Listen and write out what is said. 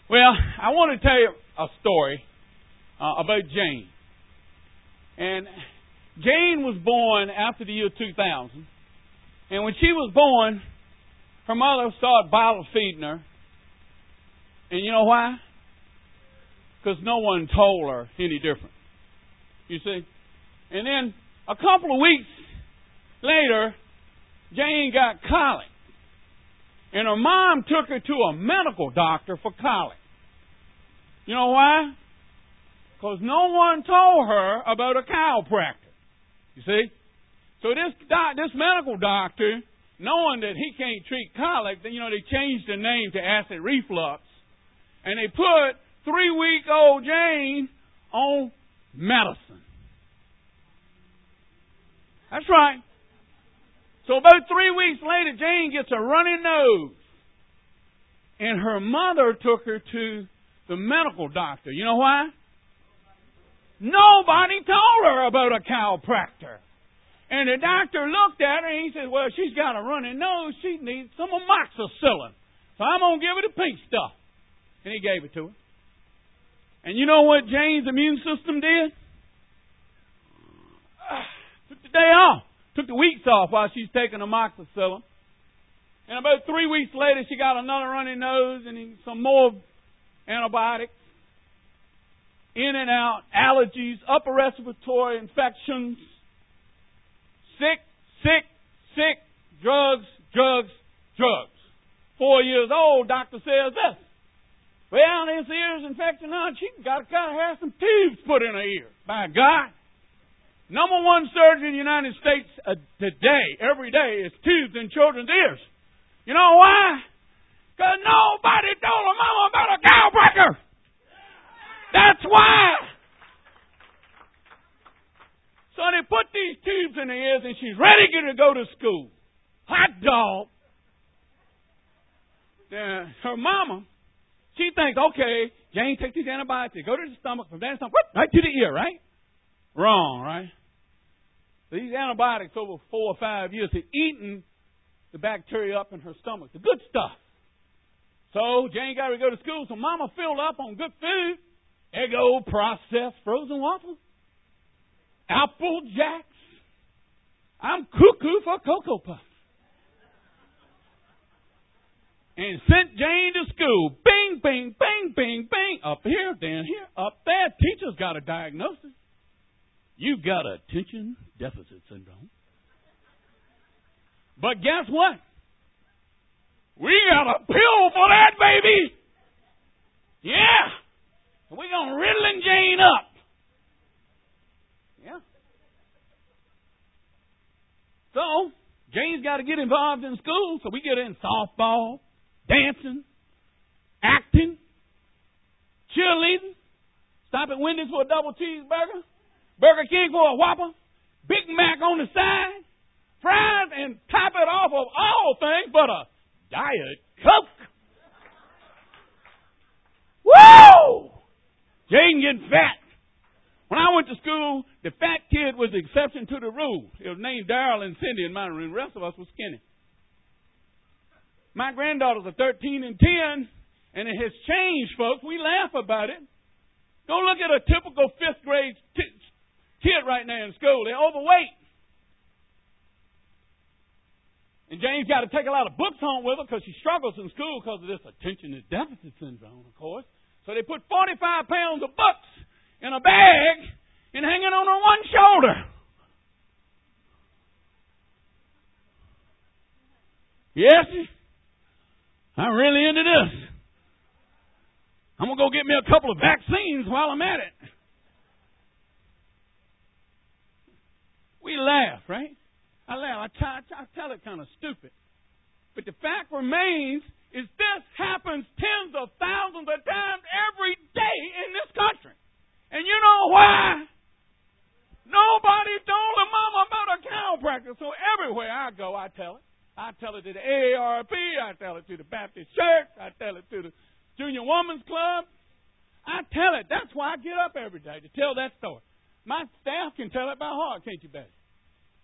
Well, I want to tell you a story about Jane. And Jane was born after the year 2000. And when she was born, her mother started bottle feeding her. And you know why? Because no one told her any different. You see? And then a couple of weeks later, Jane got colic. And her mom took her to a medical doctor for colic. You know why? Because no one told her about a chiropractor. You see? So this medical doctor, knowing that he can't treat colic, they changed the name to acid reflux. And they put 3-week-old Jane on medicine. That's right. So about 3 weeks later, Jane gets a runny nose. And her mother took her to the medical doctor. You know why? Nobody told her about a chiropractor. And the doctor looked at her and he said, well, she's got a runny nose. She needs some amoxicillin. So I'm going to give her the pink stuff. And he gave it to her. And you know what Jane's immune system did? Took the day off. Took the weeks off while she's taking amoxicillin. And about 3 weeks later, she got another runny nose and some more antibiotics. In and out, allergies, upper respiratory infections. Sick, drugs. 4 years old, doctor says this. Well, this ear's infection, she got to have some tubes put in her ear. By God. Number one surgery in the United States today, every day, is tubes in children's ears. You know why? Because nobody told her mama about a chiropractor. That's why. So they put these tubes in her ears and she's ready to go to school. Hot dog. Her mama, she thinks, okay, Jane, take these antibiotics, go to the stomach, from there, right to the ear, right? Wrong, right? These antibiotics over 4 or 5 years have eaten the bacteria up in her stomach, the good stuff. So Jane got to go to school, so Mama filled up on good food. Eggo processed frozen waffles, Apple Jacks. I'm cuckoo for Cocoa Puffs. And sent Jane to school. Bing, bing, bing, bing, bing. Up here, down here, up there. Teacher's got a diagnosis. You've got attention deficit syndrome. But guess what? We got a pill for that, baby. Yeah. We're going to riddle Jane up. Yeah. So, Jane's got to get involved in school, so we get in softball, dancing, acting, cheerleading, stop at Wendy's for a double cheeseburger, Burger King for a Whopper, Big Mac on the side, fries, and top it off of all things but a Diet Coke. Woo! Jane getting fat. When I went to school, the fat kid was the exception to the rule. It was named Darrell and Cindy in my room. The rest of us were skinny. My granddaughters are 13 and 10, and it has changed, folks. We laugh about it. Go look at a typical 5th grade kid right now in school. They're overweight. And Jane's got to take a lot of books home with her because she struggles in school because of this attention deficit syndrome, of course. So they put 45 pounds of books in a bag and hanging on her one shoulder. Yes, I'm really into this. I'm going to go get me a couple of vaccines while I'm at it. We laugh, right? I laugh. I tell it kind of stupid. But the fact remains is this happens tens of thousands of times every day in this country. And you know why? Nobody told the mama about a chiropractor. So everywhere I go, I tell it. I tell it to the AARP. I tell it to the Baptist Church. I tell it to the Junior Women's Club. I tell it. That's why I get up every day, to tell that story. My staff can tell it by heart, can't you, Betty?